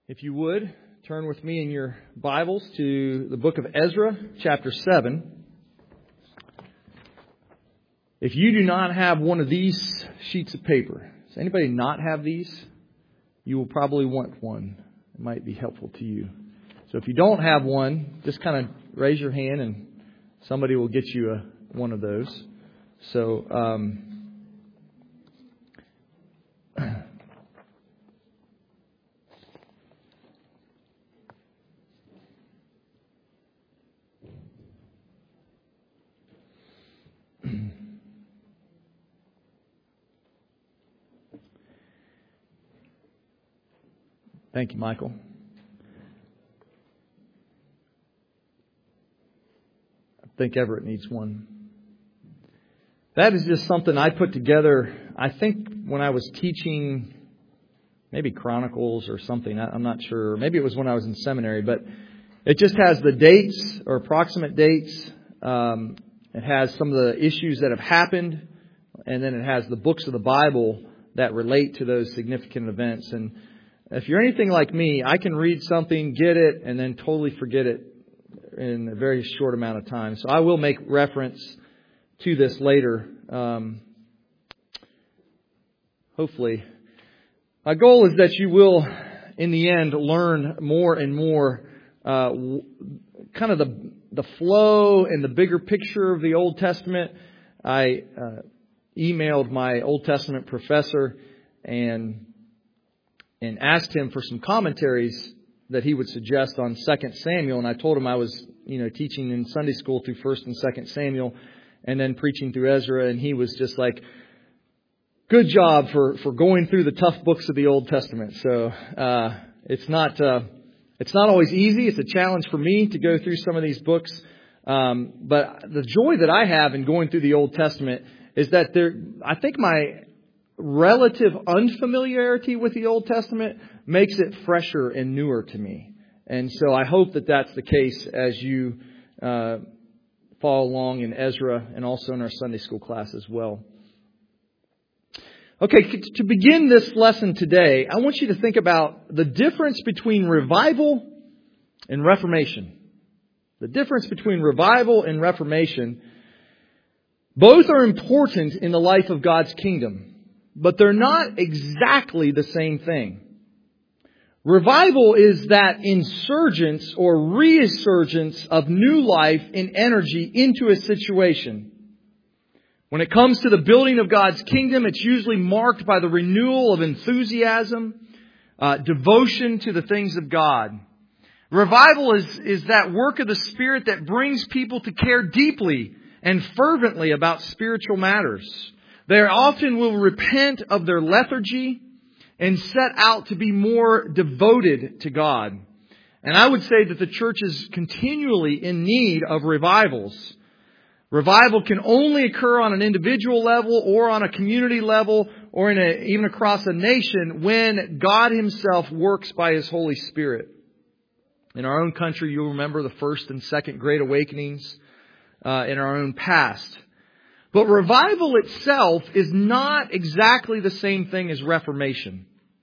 If you would, turn with me in your Bibles to the book of Ezra, chapter 7. If you do not have one of these sheets of paper, does anybody not have these? You will probably want one. It might be helpful to you. So if you don't have one, just kind of raise your hand and somebody will get you one of those. So, thank you, Michael. I think Everett needs one. That is just something I put together, I think, when I was teaching maybe Chronicles or something. I'm not sure. Maybe it was when I was in seminary. But it just has the dates or approximate dates. It has some of the issues that have happened. And then it has the books of the Bible that relate to those significant events. And if you're anything like me, I can read something, get it, and then totally forget it in a very short amount of time. So I will make reference to this later. Hopefully. My goal is that you will, in the end, learn more and more kind of the flow and the bigger picture of the Old Testament. I emailed my Old Testament professor and asked him for some commentaries that he would suggest on 2 Samuel. And I told him I was, teaching in Sunday school through 1 and 2 Samuel and then preaching through Ezra. And he was just like, good job for going through the tough books of the Old Testament. So it's not always easy. It's a challenge for me to go through some of these books. But the joy that I have in going through the Old Testament is that I think my relative unfamiliarity with the Old Testament makes it fresher and newer to me. And so I hope that that's the case as you follow along in Ezra and also in our Sunday school class as well. Okay, to begin this lesson today, I want you to think about the difference between revival and Reformation. The difference between revival and Reformation. Both are important in the life of God's kingdom, but they're not exactly the same thing. Revival is that insurgence or resurgence of new life and energy into a situation. When it comes to the building of God's kingdom, it's usually marked by the renewal of enthusiasm, devotion to the things of God. Revival is that work of the Spirit that brings people to care deeply and fervently about spiritual matters. They often will repent of their lethargy and set out to be more devoted to God. And I would say that the church is continually in need of revivals. Revival can only occur on an individual level or on a community level or even across a nation when God Himself works by His Holy Spirit. In our own country, you'll remember the first and second Great Awakenings in our own past. But revival itself is not exactly the same thing as Reformation.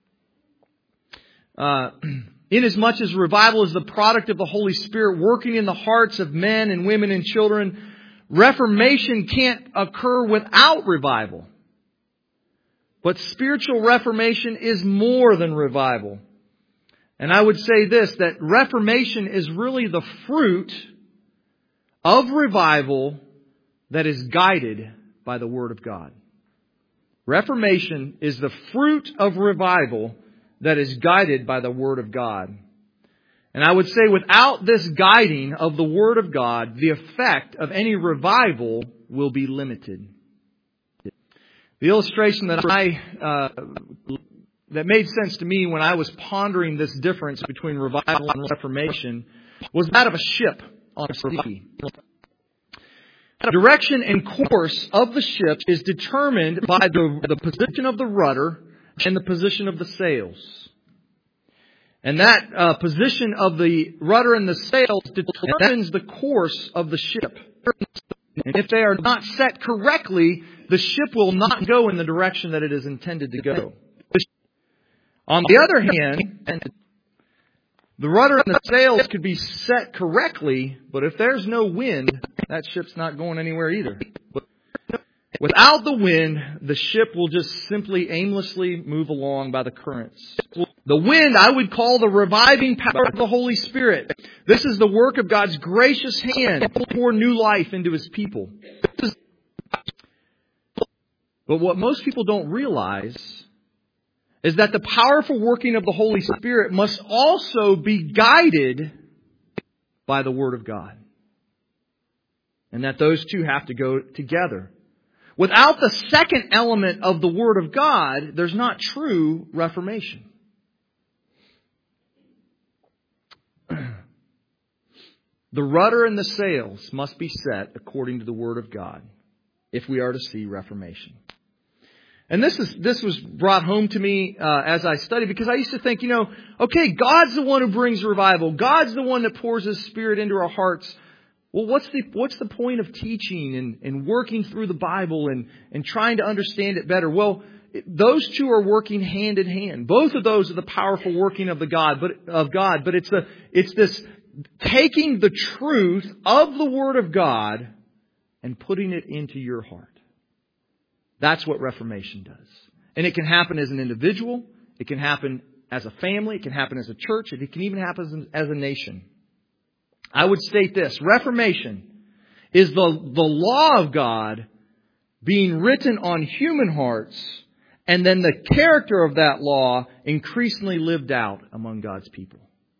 Inasmuch as revival is the product of the Holy Spirit working in the hearts of men and women and children, Reformation can't occur without revival. But spiritual reformation is more than revival. And I would say this, that Reformation is really the fruit of revival that is guided by the Word of God. Reformation is the fruit of revival that is guided by the Word of God. And I would say without this guiding of the Word of God, the effect of any revival will be limited. The illustration that that made sense to me when I was pondering this difference between revival and Reformation was that of a ship on a sea. The direction and course of the ship is determined by the position of the rudder and the position of the sails. And that position of the rudder and the sails determines the course of the ship. And if they are not set correctly, the ship will not go in the direction that it is intended to go. On the other hand, The rudder and the sails could be set correctly, but if there's no wind, that ship's not going anywhere either. Without the wind, the ship will just simply aimlessly move along by the currents. The wind I would call the reviving power of the Holy Spirit. This is the work of God's gracious hand to pour new life into His people. But what most people don't realize is that the powerful working of the Holy Spirit must also be guided by the Word of God. And that those two have to go together. Without the second element of the Word of God, there's not true reformation. The rudder and the sails must be set according to the Word of God if we are to see reformation. And this was brought home to me as I studied, because I used to think, okay, God's the one who brings revival. God's the one that pours His Spirit into our hearts. Well, what's the point of teaching and working through the Bible and trying to understand it better? Well, those two are working hand in hand. Both of those are the powerful working of God, but it's this taking the truth of the Word of God and putting it into your heart. That's what reformation does. And it can happen as an individual. It can happen as a family. It can happen as a church. It can even happen as a nation. I would state this. Reformation is the law of God being written on human hearts, and then the character of that law increasingly lived out among God's people.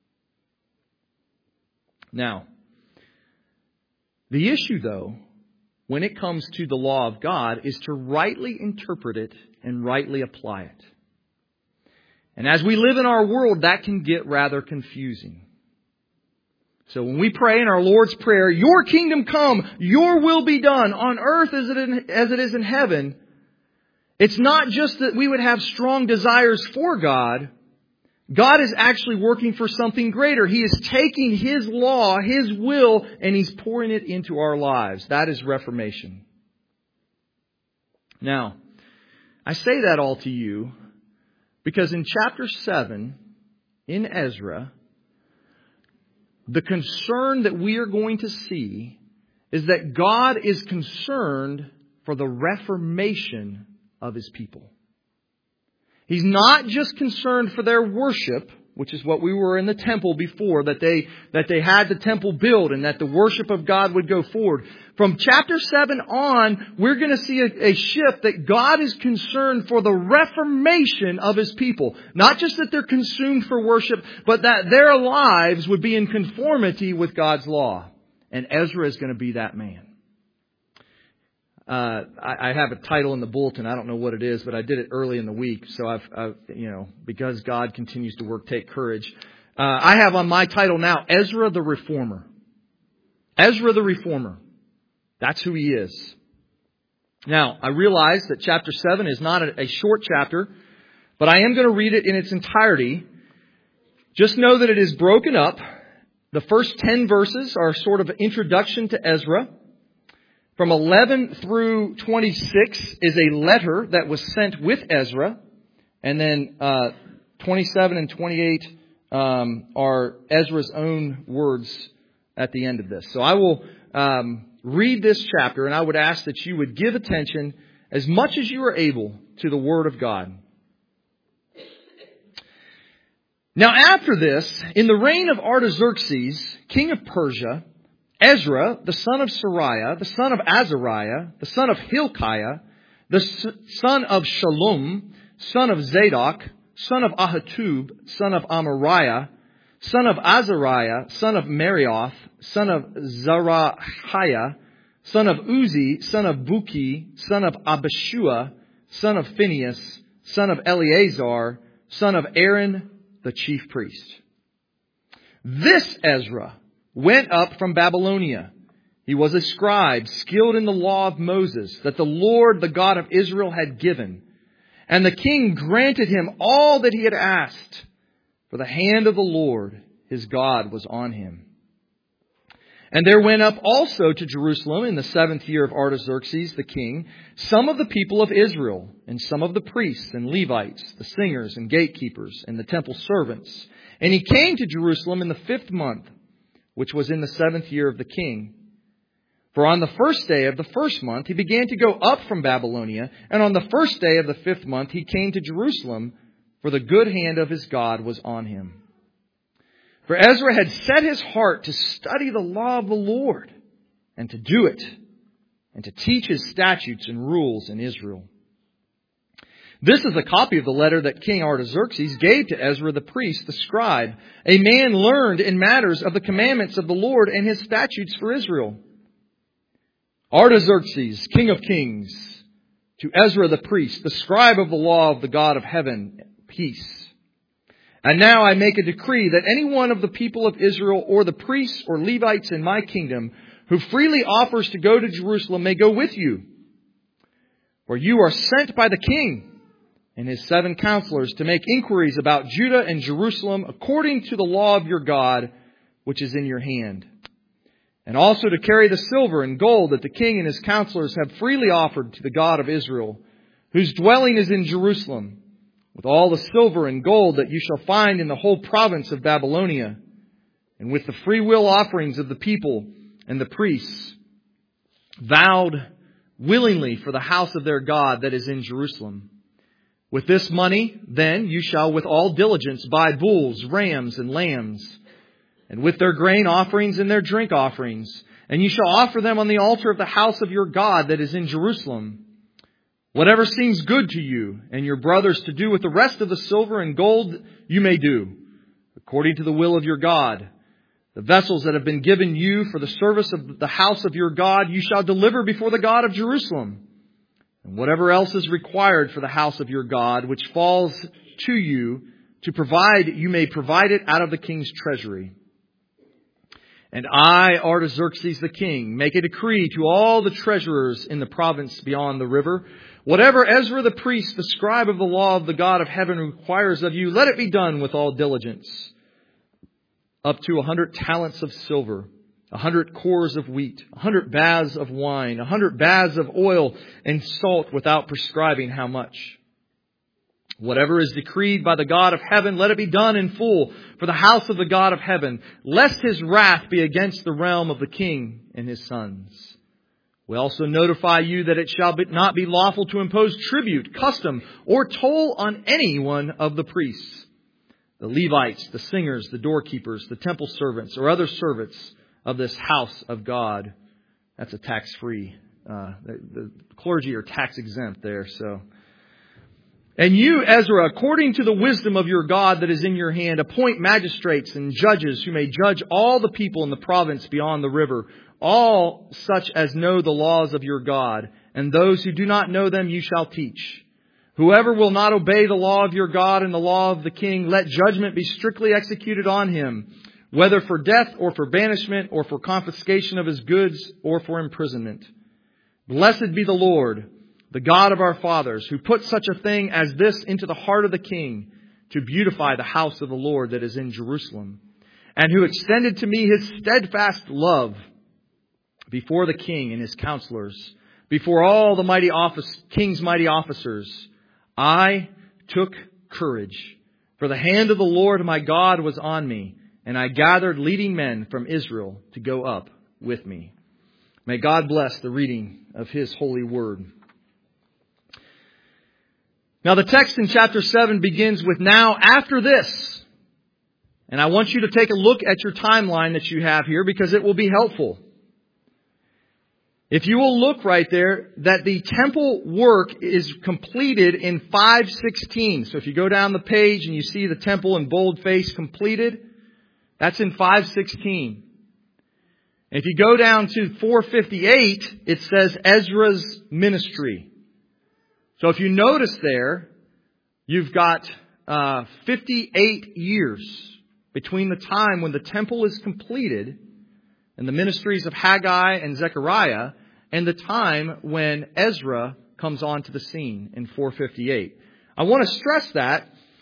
Now, the issue, though, when it comes to the law of God, is to rightly interpret it and rightly apply it. And as we live in our world, that can get rather confusing. So when we pray in our Lord's Prayer, "Your kingdom come, your will be done on earth as it is in heaven," it's not just that we would have strong desires for God. God is actually working for something greater. He is taking His law, His will, and He's pouring it into our lives. That is reformation. Now, I say that all to you because in chapter 7 in Ezra, the concern that we are going to see is that God is concerned for the reformation of His people. He's not just concerned for their worship, which is what we were in the temple before, that they had the temple built and that the worship of God would go forward. From chapter 7 on, we're going to see a shift that God is concerned for the reformation of His people. Not just that they're consumed for worship, but that their lives would be in conformity with God's law. And Ezra is going to be that man. I have a title in the bulletin. I don't know what it is, but I did it early in the week. So I've because God continues to work, take courage. I have on my title now, Ezra the Reformer. Ezra the Reformer. That's who he is. Now, I realize that chapter 7 is not a short chapter, but I am going to read it in its entirety. Just know that it is broken up. The first 10 verses are sort of an introduction to Ezra. From 11 through 26 is a letter that was sent with Ezra. And then 27 and 28 are Ezra's own words at the end of this. So I will read this chapter, and I would ask that you would give attention as much as you are able to the Word of God. Now after this, in the reign of Artaxerxes, king of Persia, Ezra, the son of Sariah, the son of Azariah, the son of Hilkiah, the son of Shallum, son of Zadok, son of Ahitub, son of Amariah, son of Azariah, son of Marioth, son of Zerahiah, son of Uzi, son of Buki, son of Abishua, son of Phinehas, son of Eleazar, son of Aaron, the chief priest. This Ezra went up from Babylonia. He was a scribe, skilled in the law of Moses, that the Lord, the God of Israel, had given. And the king granted him all that he had asked, for the hand of the Lord, his God, was on him. And there went up also to Jerusalem in the 7th year of Artaxerxes the king, some of the people of Israel, and some of the priests and Levites, the singers and gatekeepers, and the temple servants. And he came to Jerusalem in the 5th month, which was in the 7th year of the king. For on the 1st day of the 1st month he began to go up from Babylonia, and on the 1st day of the 5th month he came to Jerusalem, for the good hand of his God was on him. For Ezra had set his heart to study the law of the Lord, and to do it, and to teach his statutes and rules in Israel. This is a copy of the letter that King Artaxerxes gave to Ezra the priest, the scribe, a man learned in matters of the commandments of the Lord and his statutes for Israel. Artaxerxes, king of kings, to Ezra the priest, the scribe of the law of the God of heaven, peace. And now I make a decree that any one of the people of Israel or the priests or Levites in my kingdom who freely offers to go to Jerusalem may go with you. For you are sent by the king and his 7 counselors to make inquiries about Judah and Jerusalem according to the law of your God, which is in your hand. And also to carry the silver and gold that the king and his counselors have freely offered to the God of Israel, whose dwelling is in Jerusalem, with all the silver and gold that you shall find in the whole province of Babylonia, and with the freewill offerings of the people and the priests, vowed willingly for the house of their God that is in Jerusalem. With this money, then, you shall with all diligence buy bulls, rams, and lambs, and with their grain offerings and their drink offerings, and you shall offer them on the altar of the house of your God that is in Jerusalem. Whatever seems good to you and your brothers to do with the rest of the silver and gold, you may do, according to the will of your God. The vessels that have been given you for the service of the house of your God, you shall deliver before the God of Jerusalem. And whatever else is required for the house of your God, which falls to you to provide, you may provide it out of the king's treasury. And I, Artaxerxes the king, make a decree to all the treasurers in the province beyond the river. Whatever Ezra the priest, the scribe of the law of the God of heaven, requires of you, let it be done with all diligence. Up to 100 talents of silver, 100 cores of wheat, 100 baths of wine, 100 baths of oil and salt, without prescribing how much. Whatever is decreed by the God of heaven, let it be done in full for the house of the God of heaven, lest his wrath be against the realm of the king and his sons. We also notify you that it shall not be lawful to impose tribute, custom, or toll on any one of the priests, the Levites, the singers, the doorkeepers, the temple servants, or other servants of this house of God. That's a tax-free. The clergy are tax-exempt there, so... And you, Ezra, according to the wisdom of your God that is in your hand, appoint magistrates and judges who may judge all the people in the province beyond the river, all such as know the laws of your God, and those who do not know them you shall teach. Whoever will not obey the law of your God and the law of the king, let judgment be strictly executed on him, whether for death or for banishment or for confiscation of his goods or for imprisonment. Blessed be the Lord, the God of our fathers, who put such a thing as this into the heart of the king, to beautify the house of the Lord that is in Jerusalem, and who extended to me his steadfast love before the king and his counselors, before all the king's mighty officers. I took courage, for the hand of the Lord my God was on me, and I gathered leading men from Israel to go up with me. May God bless the reading of his holy word. Now the text in chapter 7 begins with now after this. And I want you to take a look at your timeline that you have here, because it will be helpful. If you will look right there, that the temple work is completed in 516. So if you go down the page and you see the temple in boldface completed, that's in 516. And if you go down to 458, it says Ezra's ministry. So if you notice there, you've got 58 years between the time when the temple is completed and the ministries of Haggai and Zechariah and the time when Ezra comes onto the scene in 458. I want to stress that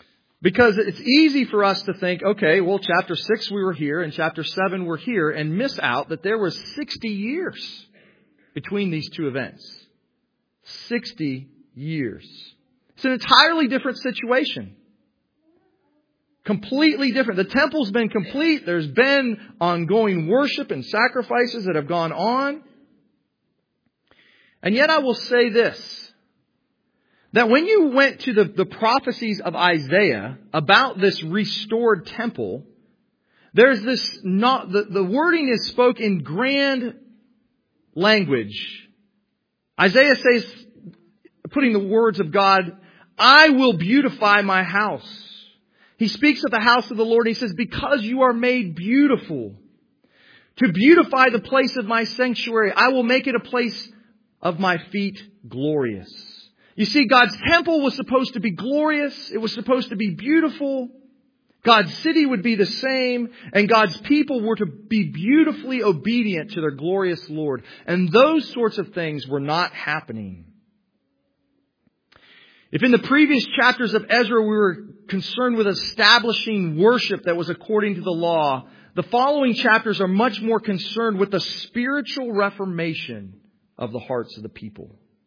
Because it's easy for us to think, okay, well, chapter 6 we were here and chapter 7 we're here, and miss out that there was 60 years between these two events. 60 years. It's an entirely different situation. Completely different. The temple's been complete. There's been ongoing worship and sacrifices that have gone on. And yet I will say this, that when you went to the prophecies of Isaiah about this restored temple, there's this, the wording is spoken in grand language. Isaiah says, putting the words of God, I will beautify my house. He speaks of the house of the Lord. He says, because you are made beautiful, to beautify the place of my sanctuary, I will make it a place of my feet glorious. You see, God's temple was supposed to be glorious. It was supposed to be beautiful. God's city would be the same. And God's people were to be beautifully obedient to their glorious Lord. And those sorts of things were not happening. If in the previous chapters of Ezra we were concerned with establishing worship that was according to the law, the following chapters are much more concerned with the spiritual reformation of the hearts of the people.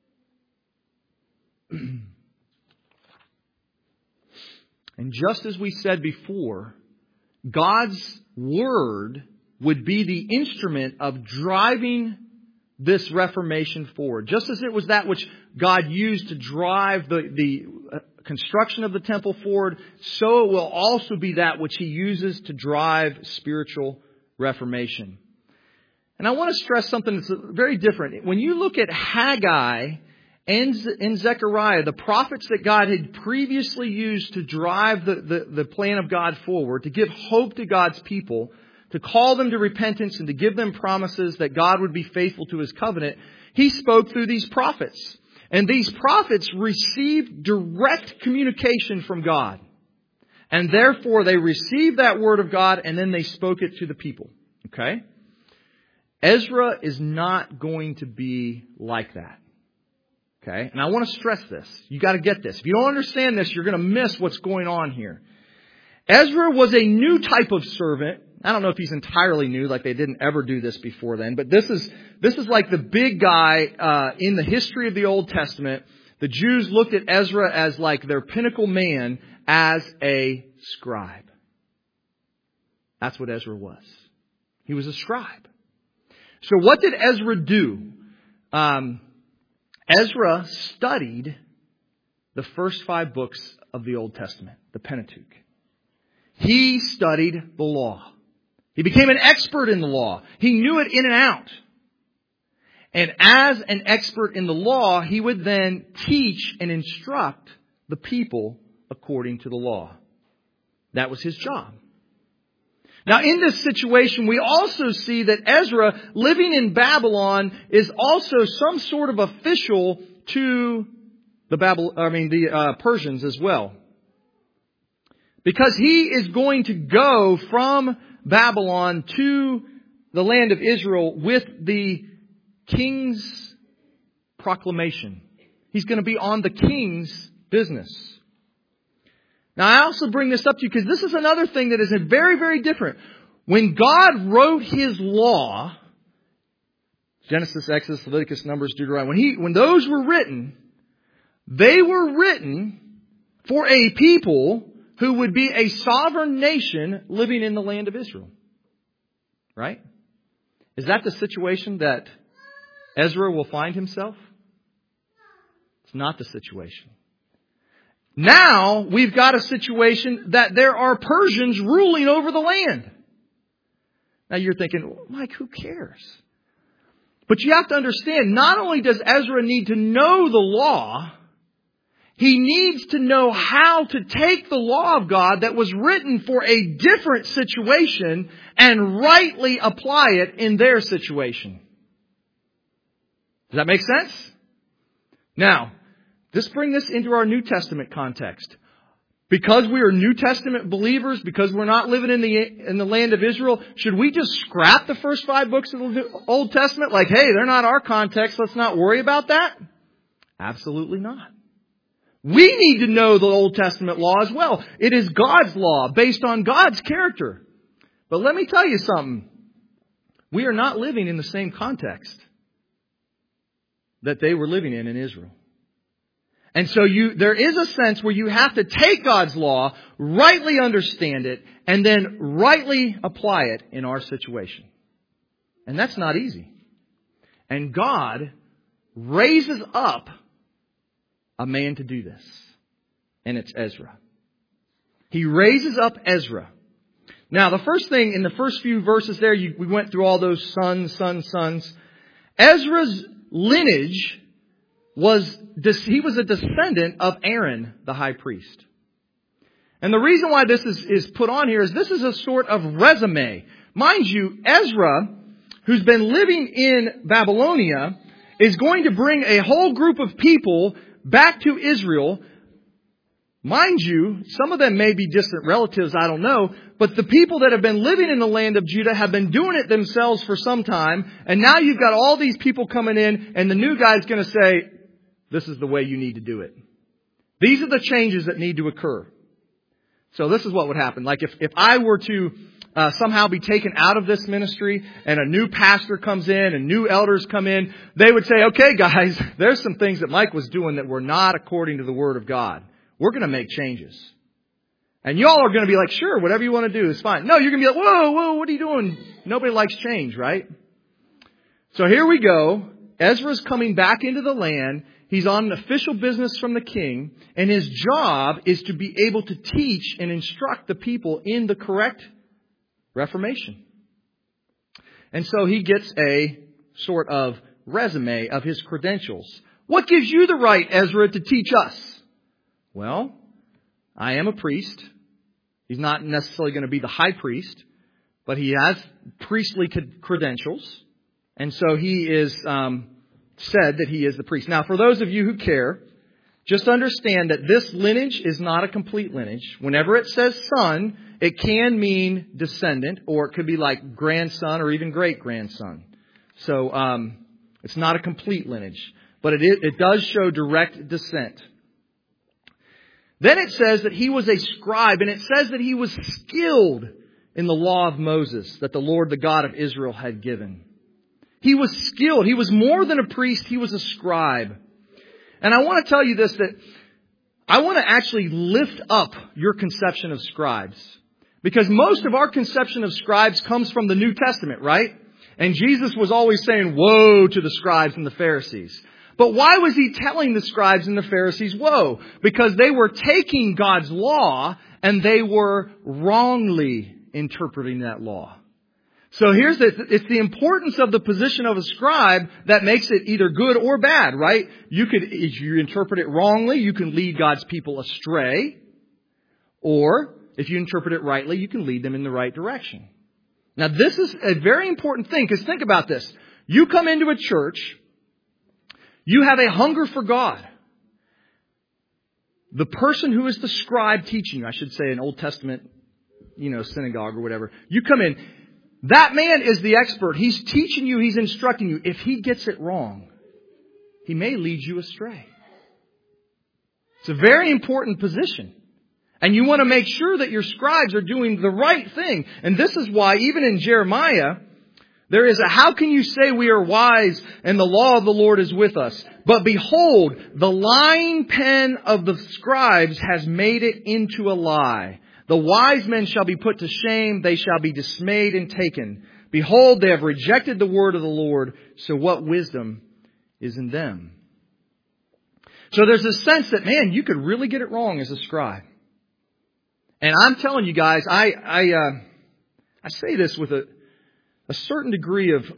And just as we said before, God's Word would be the instrument of driving this reformation forward. Just as it was that which God used to drive the construction of the temple forward, so it will also be that which He uses to drive spiritual reformation. And I want to stress something that's very different. When you look at Haggai and Zechariah, the prophets that God had previously used to drive the plan of God forward, to give hope to God's people, to call them to repentance and to give them promises that God would be faithful to His covenant, He spoke through these prophets. And these prophets received direct communication from God. And therefore they received that word of God and then they spoke it to the people. Okay? Ezra is not going to be like that. Okay? And I want to stress this. You got to get this. If you don't understand this, you're going to miss what's going on here. Ezra was a new type of servant. I don't know if he's entirely new, like they didn't ever do this before then, but this is like the big guy in the history of the Old Testament. The Jews looked at Ezra as like their pinnacle man, as a scribe. That's what Ezra was. He was a scribe. So what did Ezra do? Ezra studied the first 5 books of the Old Testament, the Pentateuch. He studied the law. He became an expert in the law. He knew it in and out. And as an expert in the law, he would then teach and instruct the people according to the law. That was his job. Now, in this situation, we also see that Ezra, living in Babylon, is also some sort of official to the Persians as well. Because he is going to go from Babylon to the land of Israel with the king's proclamation. He's going to be on the king's business. Now, I also bring this up to you because this is another thing that is very, very different. When God wrote His law, Genesis, Exodus, Leviticus, Numbers, Deuteronomy, when those were written, they were written for a people who would be a sovereign nation living in the land of Israel. Right? Is that the situation that Ezra will find himself? It's not the situation. Now we've got a situation that there are Persians ruling over the land. Now you're thinking, Mike, who cares? But you have to understand, not only does Ezra need to know the law, he needs to know how to take the law of God that was written for a different situation and rightly apply it in their situation. Does that make sense? Now, let's bring this into our New Testament context. Because we are New Testament believers, because we're not living in the land of Israel, should we just scrap the first 5 books of the Old Testament? Like, hey, they're not our context, let's not worry about that? Absolutely not. We need to know the Old Testament law as well. It is God's law based on God's character. But let me tell you something. We are not living in the same context that they were living in Israel. And so there is a sense where you have to take God's law, rightly understand it, and then rightly apply it in our situation. And that's not easy. And God raises up a man to do this. And it's Ezra. He raises up Ezra. Now, the first thing in the first few verses there, we went through all those sons. Ezra's lineage he was a descendant of Aaron, the high priest. And the reason why this is put on here is this is a sort of resume. Mind you, Ezra, who's been living in Babylonia, is going to bring a whole group of people back to Israel. Mind you, some of them may be distant relatives, I don't know. But the people that have been living in the land of Judah have been doing it themselves for some time. And now you've got all these people coming in, and the new guy's going to say, this is the way you need to do it. These are the changes that need to occur. So this is what would happen. Like if I were to somehow be taken out of this ministry and a new pastor comes in and new elders come in, they would say, okay, guys, there's some things that Mike was doing that were not according to the Word of God. We're going to make changes. And y'all are going to be like, sure, whatever you want to do is fine. No, you're going to be like, whoa, what are you doing? Nobody likes change, right? So here we go. Ezra's coming back into the land. He's on an official business from the king. And his job is to be able to teach and instruct the people in the correct Reformation. And so he gets a sort of resume of his credentials. What gives you the right, Ezra, to teach us? Well, I am a priest. He's not necessarily going to be the high priest, but he has priestly credentials. And so he is said that he is the priest. Now, for those of you who care, just understand that this lineage is not a complete lineage. Whenever it says son, it can mean descendant, or it could be like grandson or even great-grandson. So it's not a complete lineage, but it does show direct descent. Then it says that he was a scribe, and it says that he was skilled in the law of Moses that the Lord, the God of Israel, had given. He was skilled. He was more than a priest. He was a scribe. And I want to tell you this, that I want to actually lift up your conception of scribes. Because most of our conception of scribes comes from the New Testament, right? And Jesus was always saying, woe to the scribes and the Pharisees. But why was he telling the scribes and the Pharisees woe? Because they were taking God's law and they were wrongly interpreting that law. So it's the importance of the position of a scribe that makes it either good or bad, right? If you interpret it wrongly, you can lead God's people astray. Or if you interpret it rightly, you can lead them in the right direction. Now, this is a very important thing, because think about this. You come into a church, you have a hunger for God. The person who is the scribe teaching you, I should say an Old Testament, synagogue or whatever. You come in. That man is the expert. He's teaching you. He's instructing you. If he gets it wrong, he may lead you astray. It's a very important position. And you want to make sure that your scribes are doing the right thing. And this is why even in Jeremiah, there is how can you say we are wise and the law of the Lord is with us? But behold, the lying pen of the scribes has made it into a lie. The wise men shall be put to shame. They shall be dismayed and taken. Behold, they have rejected the word of the Lord. So what wisdom is in them? So there's a sense that, man, you could really get it wrong as a scribe. And I'm telling you guys, I say this with a certain degree of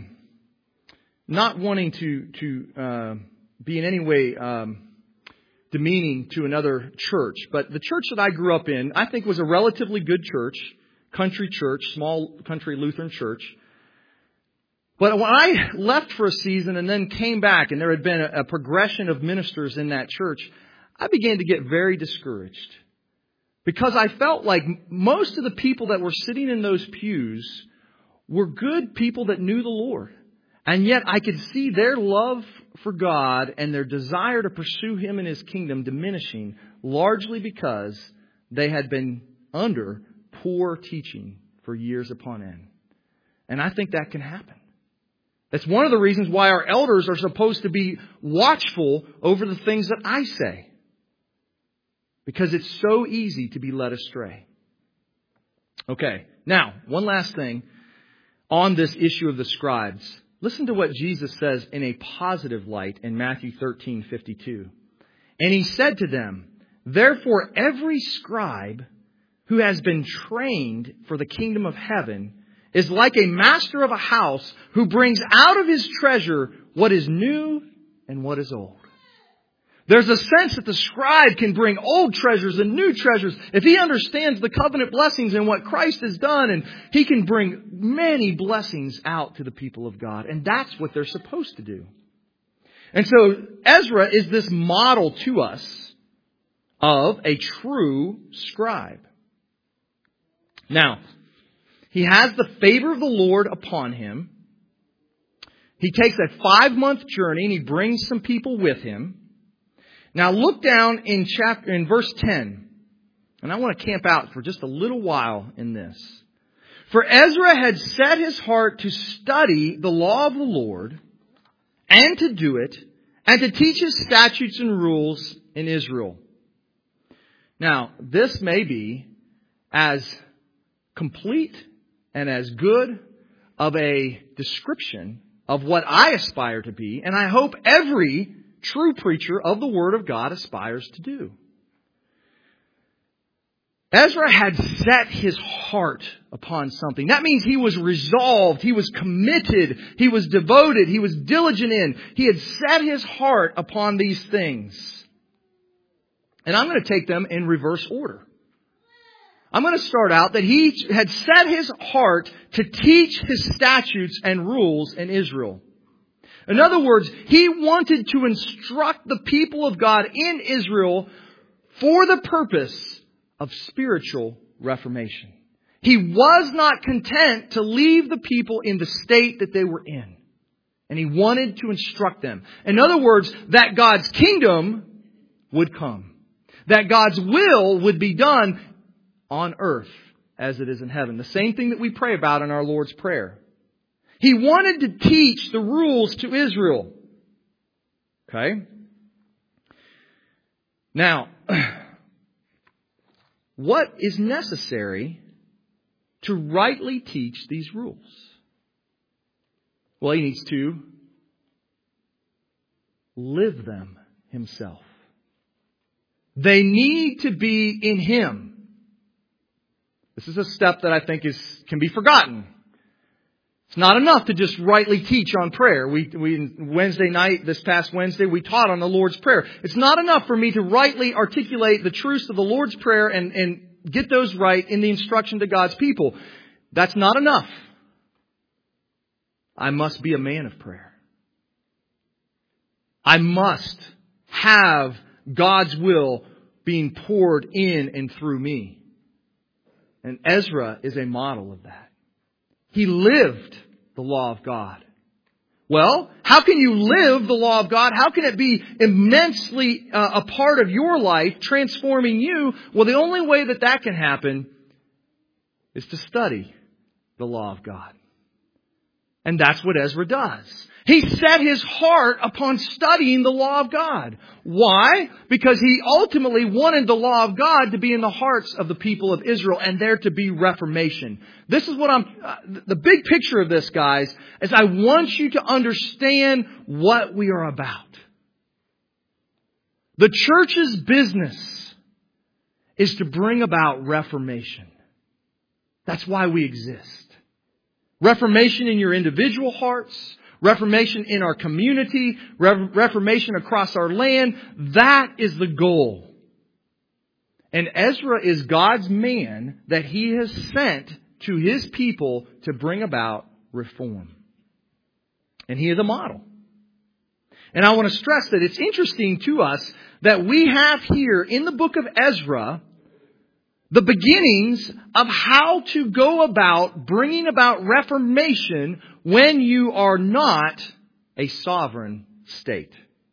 not wanting to be in any way demeaning to another church. But the church that I grew up in, I think was a relatively good church, small country Lutheran church. But when I left for a season and then came back, and there had been a progression of ministers in that church, I began to get very discouraged. Because I felt like most of the people that were sitting in those pews were good people that knew the Lord. And yet I could see their love for God and their desire to pursue Him and His kingdom diminishing, largely because they had been under poor teaching for years upon end. And I think that can happen. That's one of the reasons why our elders are supposed to be watchful over the things that I say. Because it's so easy to be led astray. Okay, now, one last thing on this issue of the scribes. Listen to what Jesus says in a positive light in Matthew 13:52. And He said to them, therefore every scribe who has been trained for the kingdom of heaven is like a master of a house who brings out of his treasure what is new and what is old. There's a sense that the scribe can bring old treasures and new treasures if he understands the covenant blessings and what Christ has done, and he can bring many blessings out to the people of God. And that's what they're supposed to do. And so Ezra is this model to us of a true scribe. Now, he has the favor of the Lord upon him. He takes a 5-month journey and he brings some people with him. Now look down in verse 10. And I want to camp out for just a little while in this. For Ezra had set his heart to study the law of the Lord and to do it and to teach his statutes and rules in Israel. Now, this may be as complete and as good of a description of what I aspire to be, and I hope every true preacher of the Word of God aspires to do. Ezra had set his heart upon something. That means he was resolved, he was committed, he was devoted, he was diligent in. He had set his heart upon these things. And I'm going to take them in reverse order. I'm going to start out that he had set his heart to teach his statutes and rules in Israel. In other words, he wanted to instruct the people of God in Israel for the purpose of spiritual reformation. He was not content to leave the people in the state that they were in. And he wanted to instruct them. In other words, that God's kingdom would come. That God's will would be done on earth as it is in heaven. The same thing that we pray about in our Lord's Prayer. He wanted to teach the rules to Israel. Okay? Now, what is necessary to rightly teach these rules? Well, he needs to live them himself. They need to be in him. This is a step that I think can be forgotten. It's not enough to just rightly teach on prayer. We Wednesday night, this past Wednesday, we taught on the Lord's Prayer. It's not enough for me to rightly articulate the truths of the Lord's Prayer and get those right in the instruction to God's people. That's not enough. I must be a man of prayer. I must have God's will being poured in and through me. And Ezra is a model of that. He lived the law of God. Well, how can you live the law of God? How can it be immensely a part of your life, transforming you? Well, the only way that can happen is to study the law of God. And that's what Ezra does. He set his heart upon studying the law of God. Why? Because he ultimately wanted the law of God to be in the hearts of the people of Israel and there to be reformation. This is what the big picture of this, guys, is I want you to understand what we are about. The church's business is to bring about reformation. That's why we exist. Reformation in your individual hearts. Reformation in our community, reformation across our land. That is the goal. And Ezra is God's man that he has sent to his people to bring about reform. And he is a model. And I want to stress that it's interesting to us that we have here in the book of Ezra the beginnings of how to go about bringing about reformation when you are not a sovereign state.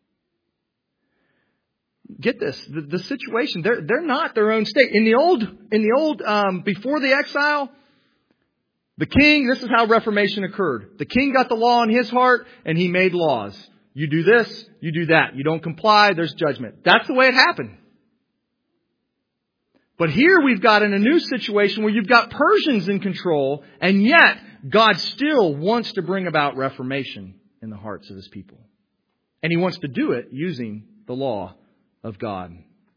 Get this, the situation, they're not their own state. In the old, before the exile, the king, this is how Reformation occurred. The king got the law in his heart and he made laws. You do this, you do that. You don't comply, there's judgment. That's the way it happened. But here we've got in a new situation where you've got Persians in control, and yet God still wants to bring about reformation in the hearts of His people. And He wants to do it using the law of God.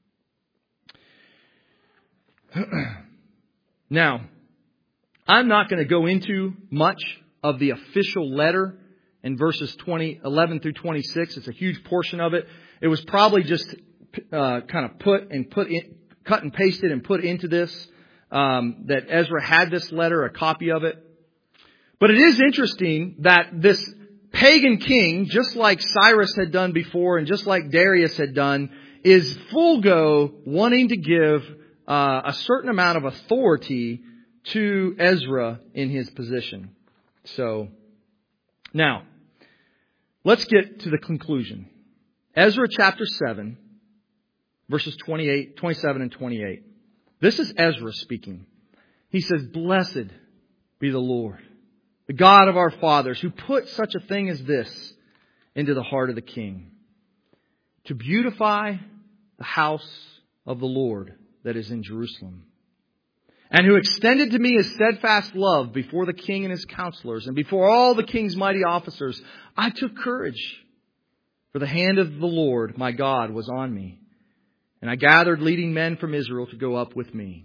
Now, I'm not going to go into much of the official letter in verses 11 through 26. It's a huge portion of it. It was probably just kind of cut and pasted and put into this, that Ezra had this letter, a copy of it. But it is interesting that this pagan king, just like Cyrus had done before and just like Darius had done, is full go wanting to give a certain amount of authority to Ezra in his position. So, now, let's get to the conclusion. Ezra chapter 7, verses 27 and 28. This is Ezra speaking. He says, "Blessed be the Lord, the God of our fathers, who put such a thing as this into the heart of the king, to beautify the house of the Lord that is in Jerusalem, and who extended to me His steadfast love before the king and his counselors, and before all the king's mighty officers. I took courage, for the hand of the Lord my God was on me, and I gathered leading men from Israel to go up with me."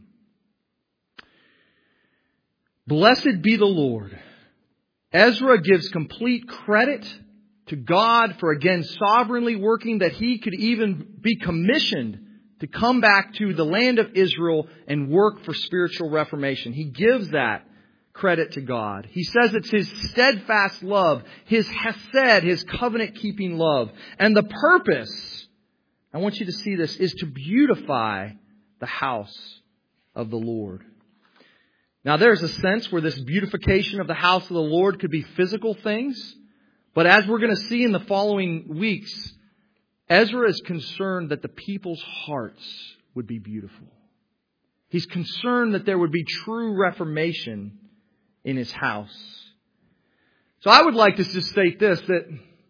Blessed be the Lord. Ezra gives complete credit to God for again sovereignly working, that he could even be commissioned to come back to the land of Israel and work for spiritual reformation. He gives that credit to God. He says it's His steadfast love, His hesed, His covenant-keeping love. And the purpose, I want you to see this, is to beautify the house of the Lord. Now there's a sense where this beautification of the house of the Lord could be physical things. But as we're going to see in the following weeks, Ezra is concerned that the people's hearts would be beautiful. He's concerned that there would be true reformation in his house. So I would like to just state this, that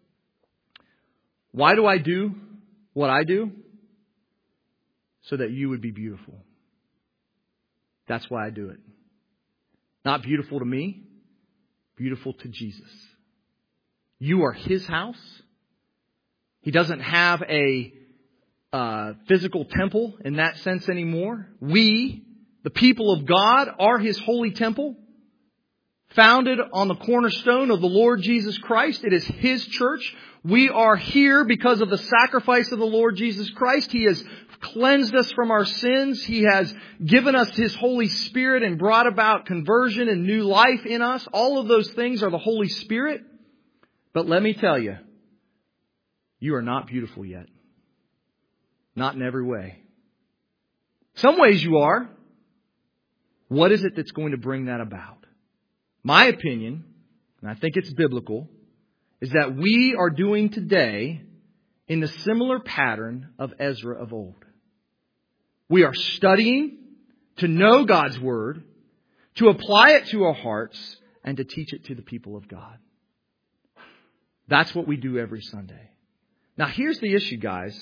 why do I do what I do? So that you would be beautiful. That's why I do it. Not beautiful to me, beautiful to Jesus. You are His house. He doesn't have a physical temple in that sense anymore. We, the people of God, are His holy temple, founded on the cornerstone of the Lord Jesus Christ. It is His church. We are here because of the sacrifice of the Lord Jesus Christ. He has cleansed us from our sins. He has given us His Holy Spirit and brought about conversion and new life in us. All of those things are the Holy Spirit. But let me tell you, you are not beautiful yet. Not in every way. Some ways you are. What is it that's going to bring that about? My opinion, and I think it's biblical, is that we are doing today in the similar pattern of Ezra of old. We are studying to know God's Word, to apply it to our hearts, and to teach it to the people of God. That's what we do every Sunday. Now here's the issue, guys.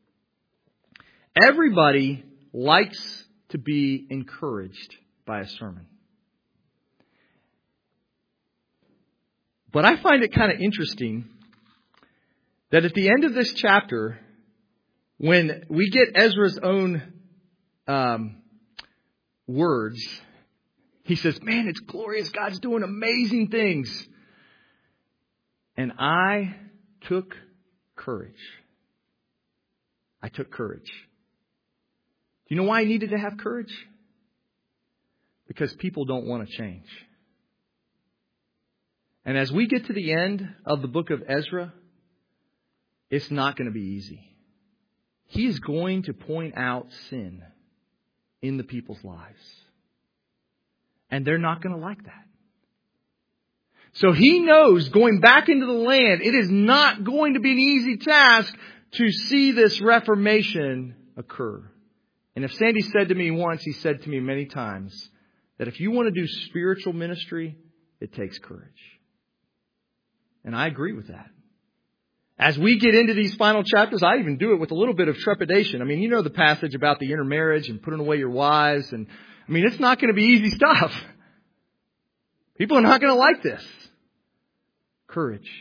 Everybody likes to be encouraged by a sermon. But I find it kind of interesting that at the end of this chapter, when we get Ezra's own words, he says, "Man, it's glorious. God's doing amazing things. And I took courage." I took courage. Do you know why I needed to have courage? Because people don't want to change. And as we get to the end of the book of Ezra, it's not going to be easy. He is going to point out sin in the people's lives. And they're not going to like that. So he knows going back into the land, it is not going to be an easy task to see this reformation occur. And if Sandy said to me once, he said to me many times, that if you want to do spiritual ministry, it takes courage. And I agree with that. As we get into these final chapters, I even do it with a little bit of trepidation. I mean, you know the passage about the intermarriage and putting away your wives. And I mean, it's not going to be easy stuff. People are not going to like this. Courage.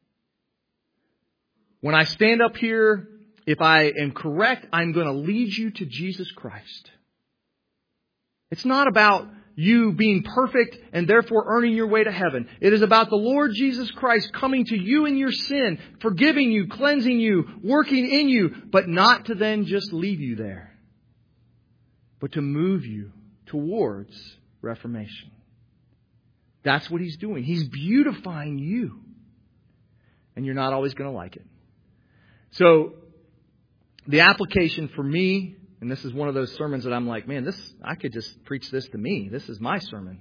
When I stand up here, if I am correct, I'm going to lead you to Jesus Christ. It's not about you being perfect and therefore earning your way to heaven. It is about the Lord Jesus Christ coming to you in your sin, forgiving you, cleansing you, working in you, but not to then just leave you there, but to move you towards reformation. That's what He's doing. He's beautifying you. And you're not always going to like it. So, the application for me, and this is one of those sermons that I'm like, man, I could just preach this to me. This is my sermon.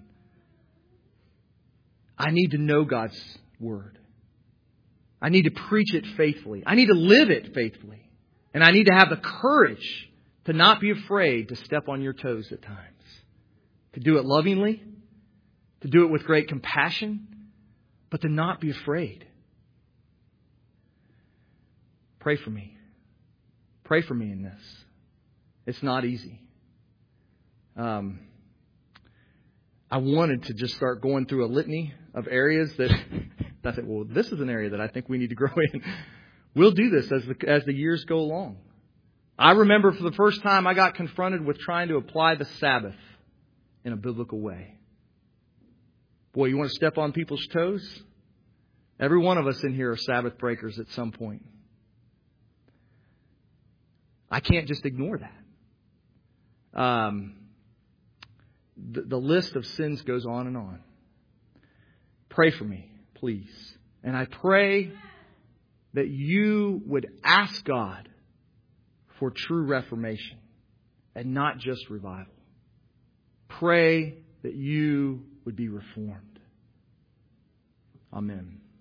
I need to know God's Word. I need to preach it faithfully. I need to live it faithfully. And I need to have the courage to not be afraid to step on your toes at times. To do it lovingly. To do it with great compassion. But to not be afraid. Pray for me. Pray for me in this. It's not easy. I wanted to just start going through a litany of areas that I said, well, this is an area that I think we need to grow in. We'll do this as the years go along. I remember for the first time I got confronted with trying to apply the Sabbath in a biblical way. Boy, you want to step on people's toes? Every one of us in here are Sabbath breakers at some point. I can't just ignore that. The list of sins goes on and on. Pray for me, please. And I pray that you would ask God for true reformation and not just revival. Pray that you would be reformed. Amen.